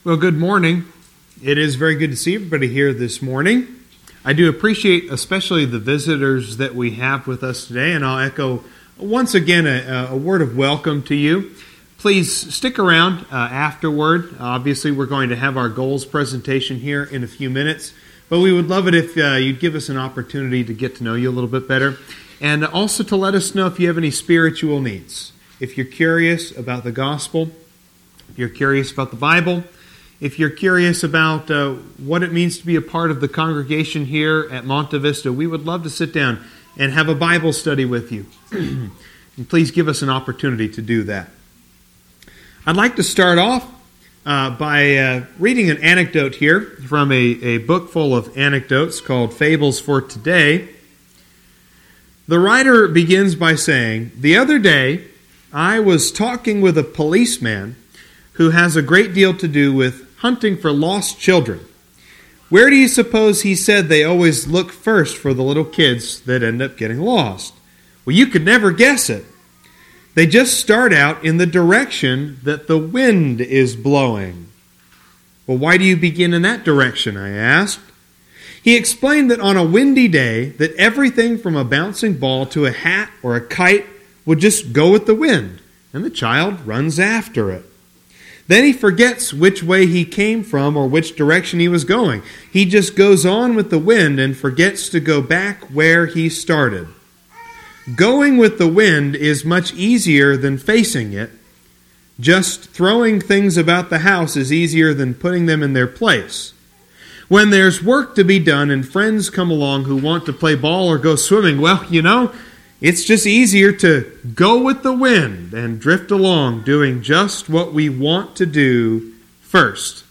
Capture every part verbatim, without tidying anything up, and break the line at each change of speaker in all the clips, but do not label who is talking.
Well, good morning. It is very good to see everybody here this morning. I do appreciate especially the visitors that we have with us today, and I'll echo once again a, a word of welcome to you. Please stick around uh, afterward. Obviously, we're going to have our goals presentation here in a few minutes, but we would love it if uh, you'd give us an opportunity to get to know you a little bit better, and also to let us know if you have any spiritual needs. If you're curious about the gospel, if you're curious about the Bible, if you're curious about uh, what it means to be a part of the congregation here at Monte Vista, we would love to sit down and have a Bible study with you. And please give us an opportunity to do that. I'd like to start off uh, by uh, reading an anecdote here from a, a book full of anecdotes called Fables for Today. The writer begins by saying, "The other day I was talking with a policeman who has a great deal to do with hunting for lost children. Where do you suppose he said they always look first for the little kids that end up getting lost? Well, you could never guess it. They just start out in the direction that the wind is blowing." "Well, why do you begin in that direction?" I asked. He explained that on a windy day, that everything from a bouncing ball to a hat or a kite would just go with the wind, and the child runs after it. Then he forgets which way he came from or which direction he was going. He just goes on with the wind and forgets to go back where he started. Going with the wind is much easier than facing it. Just throwing things about the house is easier than putting them in their place. When there's work to be done and friends come along who want to play ball or go swimming, well, you know, it's just easier to go with the wind and drift along, doing just what we want to do first.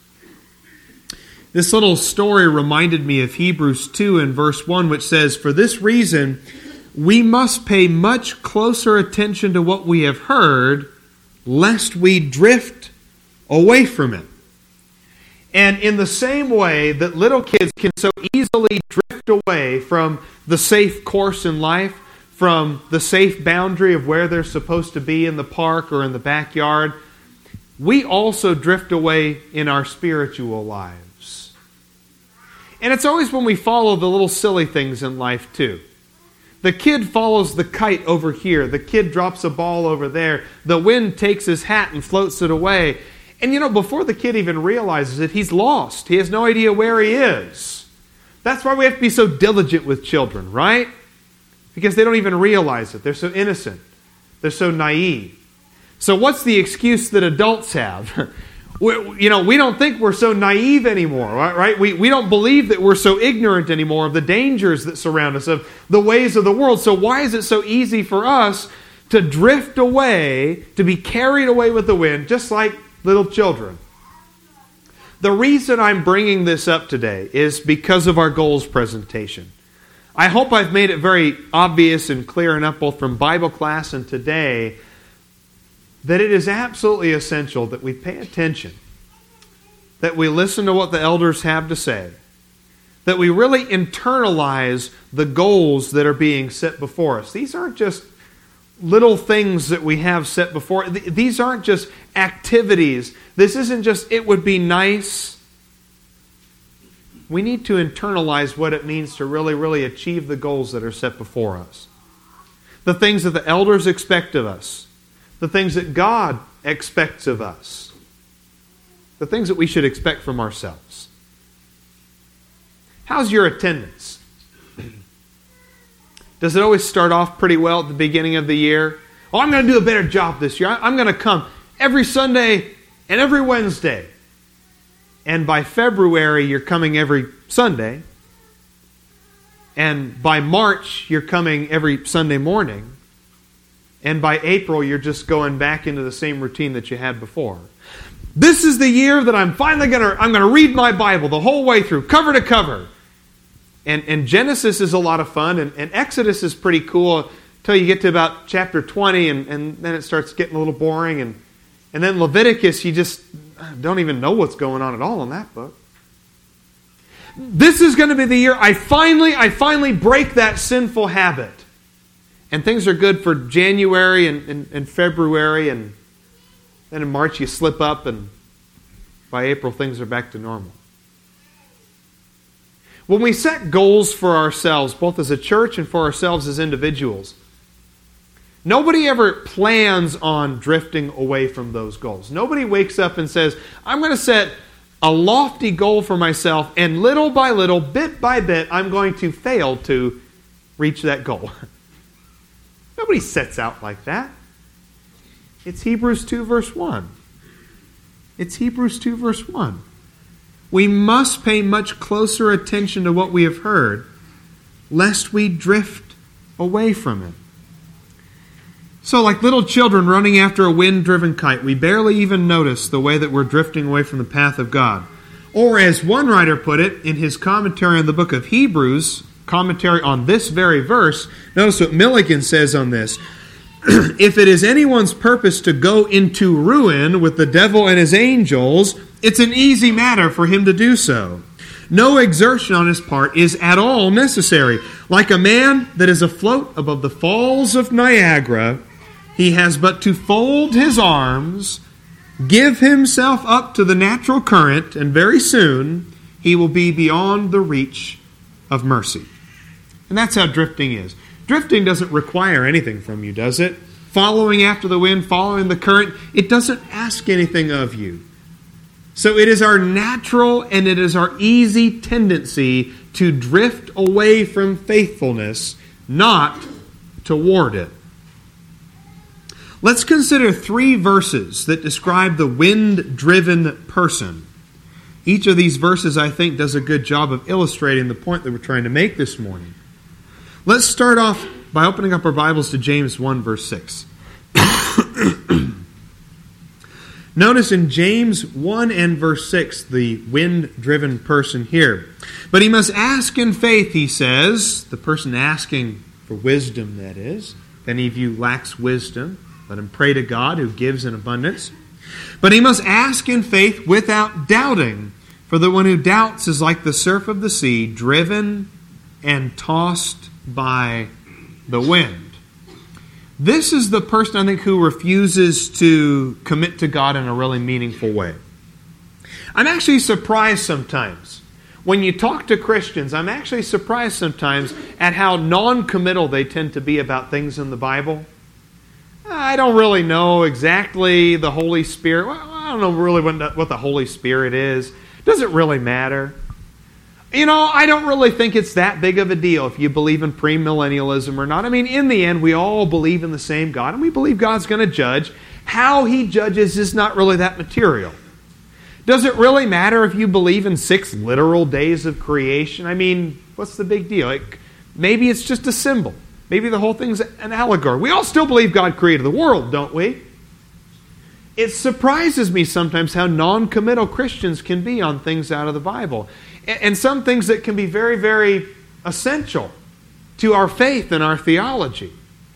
This little story reminded me of Hebrews two and verse one, which says, "For this reason, we must pay much closer attention to what we have heard, lest we drift away from it." And in the same way that little kids can so easily drift away from the safe course in life, from the safe boundary of where they're supposed to be in the park or in the backyard, we also drift away in our spiritual lives. And it's always when we follow the little silly things in life too. The kid follows the kite over here. The kid drops a ball over there. The wind takes his hat and floats it away. And you know, before the kid even realizes it, he's lost. He has no idea where he is. That's why we have to be so diligent with children, right? Because they don't even realize it. They're so innocent. They're so naive. So what's the excuse that adults have? we, you know, we don't think we're so naive anymore, right? We, we don't believe that we're so ignorant anymore of the dangers that surround us, of the ways of the world. So why is it so easy for us to drift away, to be carried away with the wind, just like little children? The reason I'm bringing this up today is because of our goals presentation. I hope I've made it very obvious and clear enough, both from Bible class and today, that it is absolutely essential that we pay attention, that we listen to what the elders have to say, that we really internalize the goals that are being set before us. These aren't just little things that we have set before. These aren't just activities. This isn't just, it would be nice. We need to internalize what it means to really, really achieve the goals that are set before us. The things that the elders expect of us. The things that God expects of us. The things that we should expect from ourselves. How's your attendance? Does it always start off pretty well at the beginning of the year? Oh, I'm going to do a better job this year. I'm going to come every Sunday and every Wednesday. And by February, you're coming every Sunday. And by March, you're coming every Sunday morning. And by April, you're just going back into the same routine that you had before. This is the year that I'm finally going to I'm going to read my Bible the whole way through, cover to cover. And, and Genesis is a lot of fun, and, and Exodus is pretty cool until you get to about chapter twenty, and, and then it starts getting a little boring. And, and then Leviticus, you just don't even know what's going on at all in that book. This is going to be the year I finally, I finally break that sinful habit. And things are good for January and, and, and February, and then in March you slip up and by April things are back to normal. When we set goals for ourselves, both as a church and for ourselves as individuals, nobody ever plans on drifting away from those goals. Nobody wakes up and says, I'm going to set a lofty goal for myself, and little by little, bit by bit, I'm going to fail to reach that goal. Nobody sets out like that. It's Hebrews two verse one. It's Hebrews two verse one. We must pay much closer attention to what we have heard, lest we drift away from it. So like little children running after a wind-driven kite, we barely even notice the way that we're drifting away from the path of God. Or as one writer put it in his commentary on the book of Hebrews, commentary on this very verse, notice what Milligan says on this. If it is anyone's purpose to go into ruin with the devil and his angels, it's an easy matter for him to do so. No exertion on his part is at all necessary. Like a man that is afloat above the falls of Niagara, he has but to fold his arms, give himself up to the natural current, and very soon he will be beyond the reach of mercy. And that's how drifting is. Drifting doesn't require anything from you, does it? Following after the wind, following the current, it doesn't ask anything of you. So it is our natural and it is our easy tendency to drift away from faithfulness, not toward it. Let's consider three verses that describe the wind-driven person. Each of these verses, I think, does a good job of illustrating the point that we're trying to make this morning. Let's start off by opening up our Bibles to James one, verse six. Notice in James one and verse six, the wind-driven person here. But he must ask in faith, he says, the person asking for wisdom, that is. If any of you lacks wisdom, let him pray to God who gives in abundance. But he must ask in faith without doubting. For the one who doubts is like the surf of the sea, driven and tossed by the wind. This is the person, I think, who refuses to commit to God in a really meaningful way. I'm actually surprised sometimes. When you talk to Christians, I'm actually surprised sometimes at how non-committal they tend to be about things in the Bible. I don't really know exactly the Holy Spirit. Well, I don't know really what the Holy Spirit is. Does it really matter? You know, I don't really think it's that big of a deal if you believe in premillennialism or not. I mean, in the end, we all believe in the same God, and we believe God's going to judge. How He judges is not really that material. Does it really matter if you believe in six literal days of creation? I mean, what's the big deal? It, maybe it's just a symbol. Maybe the whole thing's an allegory. We all still believe God created the world, don't we? It surprises me sometimes how non-committal Christians can be on things out of the Bible. And some things that can be very, very essential to our faith and our theology.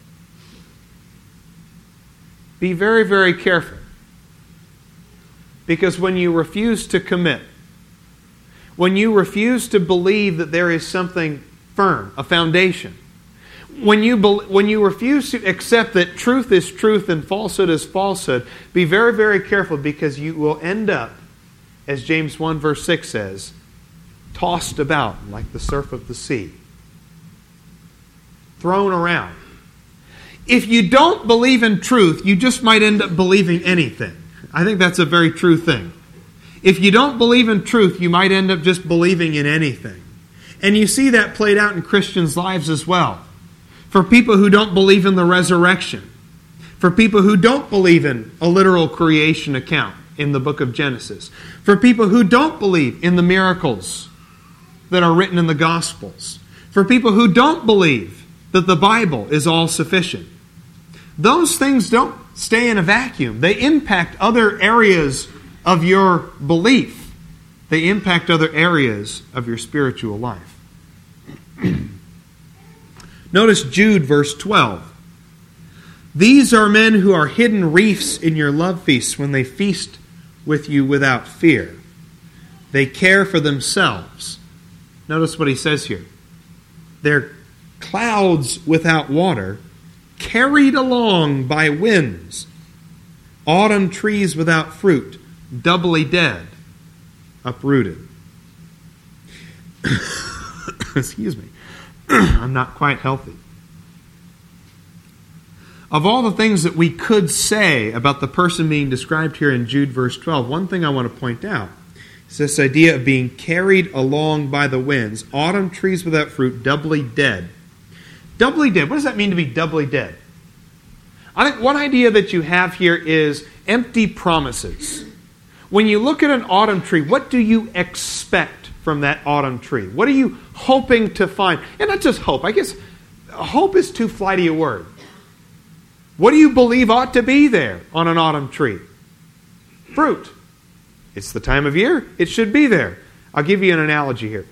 Be very, very careful. Because when you refuse to commit, when you refuse to believe that there is something firm, a foundation, when you when you refuse to accept that truth is truth and falsehood is falsehood, be very, very careful, because you will end up, as James one verse six says, tossed about like the surf of the sea. Thrown around. If you don't believe in truth, you just might end up believing anything. I think that's a very true thing. If you don't believe in truth, you might end up just believing in anything. And you see that played out in Christians' lives as well. For people who don't believe in the resurrection. For people who don't believe in a literal creation account in the book of Genesis. For people who don't believe in the miracles that are written in the Gospels. For people who don't believe that the Bible is all sufficient. Those things don't stay in a vacuum. They impact other areas of your belief. They impact other areas of your spiritual life. Notice Jude verse twelve. These are men who are hidden reefs in your love feasts when they feast with you without fear. They care for themselves. Notice what he says here. They're clouds without water, carried along by winds. Autumn trees without fruit, doubly dead. uprooted. Excuse me. I'm not quite healthy. Of all the things that we could say about the person being described here in Jude verse twelve, one thing I want to point out is this idea of being carried along by the winds. Autumn trees without fruit, doubly dead. Doubly dead. What does that mean to be doubly dead? I think one idea that you have here is empty promises. When you look at an autumn tree, what do you expect from that autumn tree? What are you hoping to find? And not just hope. I guess hope is too flighty a word. What do you believe ought to be there on an autumn tree? Fruit. It's the time of year. It should be there. I'll give you an analogy here.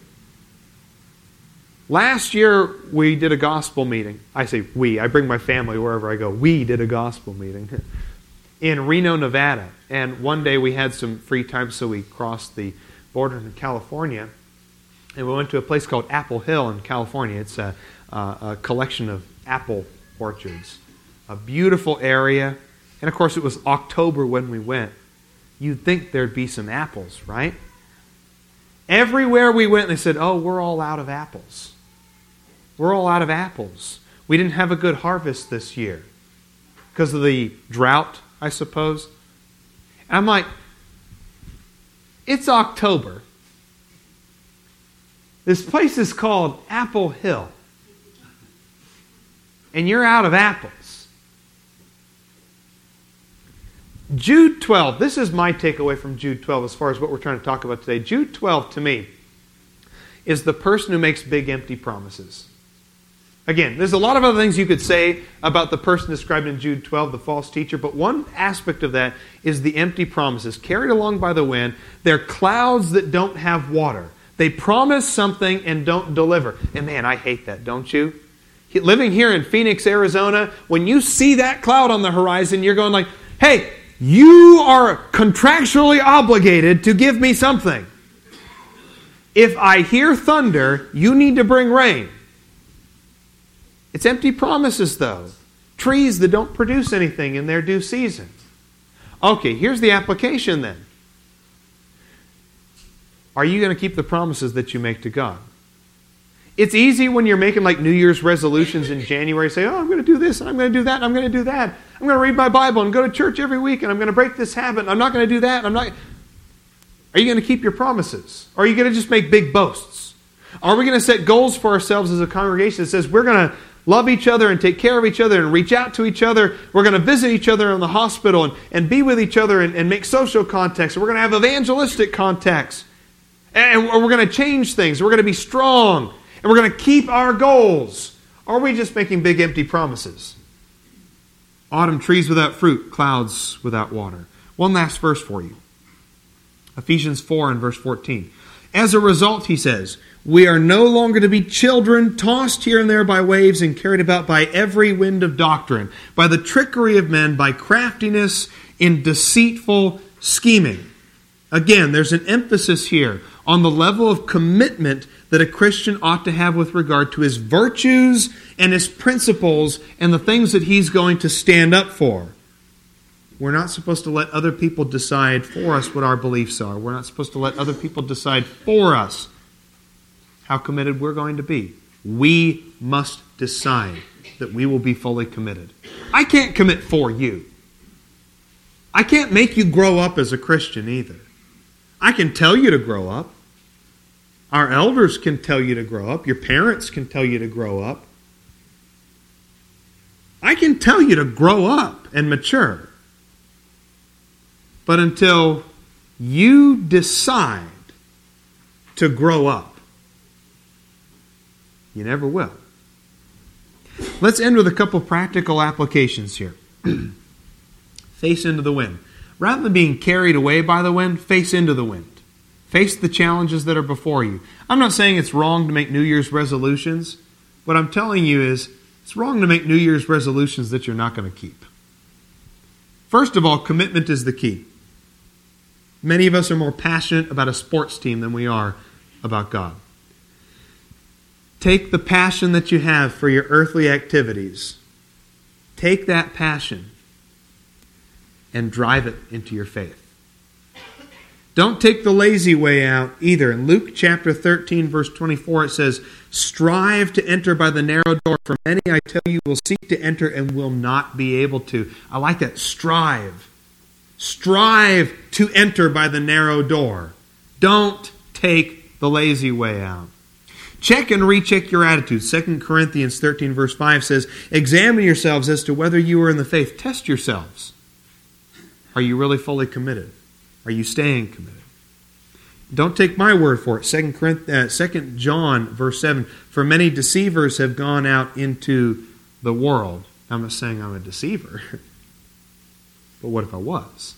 Last year, we did a gospel meeting. I say we. I bring my family wherever I go. We did a gospel meeting in Reno, Nevada. And one day we had some free time, so we crossed the border in California. And we went to a place called Apple Hill in California. It's a, a, a collection of apple orchards. A beautiful area. And of course, it was October when we went. You'd think there'd be some apples, right? Everywhere we went, they said, oh, we're all out of apples. We're all out of apples. We didn't have a good harvest this year because of the drought, I suppose. And I'm like, it's October. This place is called Apple Hill. And you're out of apples. Jude twelve, this is my takeaway from Jude twelve as far as what we're trying to talk about today. Jude twelve, to me, is the person who makes big empty promises. Again, there's a lot of other things you could say about the person described in Jude twelve, the false teacher, but one aspect of that is the empty promises. Carried along by the wind, they're clouds that don't have water. They promise something and don't deliver. And man, I hate that, don't you? Living here in Phoenix, Arizona, when you see that cloud on the horizon, you're going like, hey, you are contractually obligated to give me something. If I hear thunder, you need to bring rain. It's empty promises, though. Trees that don't produce anything in their due season. Okay, here's the application then. Are you going to keep the promises that you make to God? It's easy when you're making like New Year's resolutions in January. Say, oh, I'm going to do this, and I'm going to do that, and I'm going to do that. I'm going to read my Bible and go to church every week, and I'm going to break this habit, and I'm not going to do that. And I'm not. Are you going to keep your promises? Or are you going to just make big boasts? Are we going to set goals for ourselves as a congregation that says we're going to love each other and take care of each other and reach out to each other? We're going to visit each other in the hospital and, and be with each other and, and make social contacts. We're going to have evangelistic contacts. And we're going to change things. We're going to be strong. And we're going to keep our goals. Or are we just making big empty promises? Autumn trees without fruit, clouds without water. One last verse for you. Ephesians four and verse fourteen. As a result, he says, we are no longer to be children, tossed here and there by waves and carried about by every wind of doctrine, by the trickery of men, by craftiness in deceitful scheming. Again, there's an emphasis here on the level of commitment that a Christian ought to have with regard to his virtues and his principles and the things that he's going to stand up for. We're not supposed to let other people decide for us what our beliefs are. We're not supposed to let other people decide for us how committed we're going to be. We must decide that we will be fully committed. I can't commit for you. I can't make you grow up as a Christian either. I can tell you to grow up. Our elders can tell you to grow up. Your parents can tell you to grow up. I can tell you to grow up and mature. But until you decide to grow up, you never will. Let's end with a couple practical applications here. Face into the wind. Rather than being carried away by the wind, face into the wind. Face the challenges that are before you. I'm not saying it's wrong to make New Year's resolutions. What I'm telling you is it's wrong to make New Year's resolutions that you're not going to keep. First of all, commitment is the key. Many of us are more passionate about a sports team than we are about God. Take the passion that you have for your earthly activities. Take that passion and drive it into your faith. Don't take the lazy way out either. In Luke chapter thirteen, verse twenty-four, it says, strive to enter by the narrow door, for many, I tell you, will seek to enter and will not be able to. I like that. Strive. Strive to enter by the narrow door. Don't take the lazy way out. Check and recheck your attitude. Second Corinthians thirteen, verse five says, examine yourselves as to whether you are in the faith. Test yourselves. Are you really fully committed? Are you staying committed? Don't take my word for it. Second Corinthians, uh, Second John, verse seven, for many deceivers have gone out into the world. I'm not saying I'm a deceiver, but what if I was?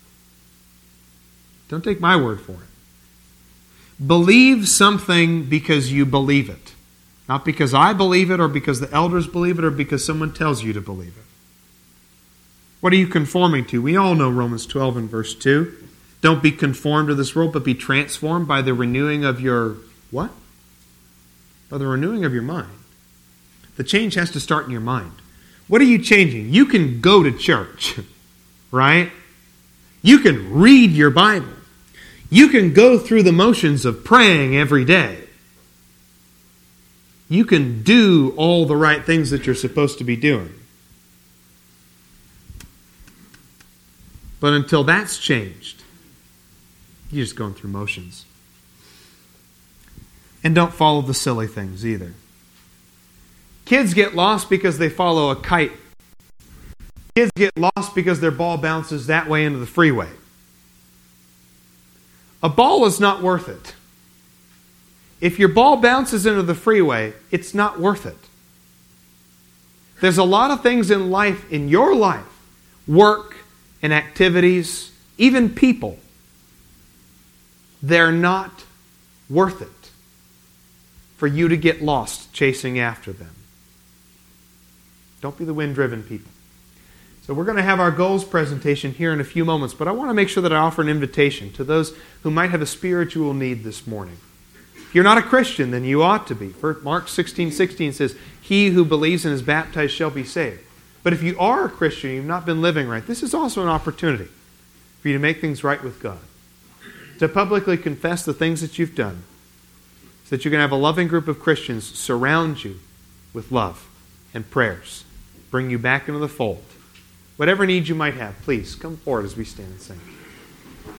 Don't take my word for it. Believe something because you believe it. Not because I believe it or because the elders believe it or because someone tells you to believe it. What are you conforming to? We all know Romans twelve and verse two. Don't be conformed to this world, but be transformed by the renewing of your, what? By the renewing of your mind. The change has to start in your mind. What are you changing? You can go to church, right? You can read your Bible. You can go through the motions of praying every day. You can do all the right things that you're supposed to be doing. But until that's changed, you're just going through motions. And don't follow the silly things either. Kids get lost because they follow a kite. Kids get lost because their ball bounces that way into the freeway. A ball is not worth it. If your ball bounces into the freeway, it's not worth it. There's a lot of things in life, in your life, work and activities, even people, they're not worth it for you to get lost chasing after them. Don't be the wind-driven people. So we're going to have our goals presentation here in a few moments, but I want to make sure that I offer an invitation to those who might have a spiritual need this morning. If you're not a Christian, then you ought to be. Mark sixteen sixteen says, he who believes and is baptized shall be saved. But if you are a Christian, you've not been living right, this is also an opportunity for you to make things right with God. To publicly confess the things that you've done, so that you can have a loving group of Christians surround you with love and prayers, bring you back into the fold. Whatever needs you might have, please come forward as we stand and sing.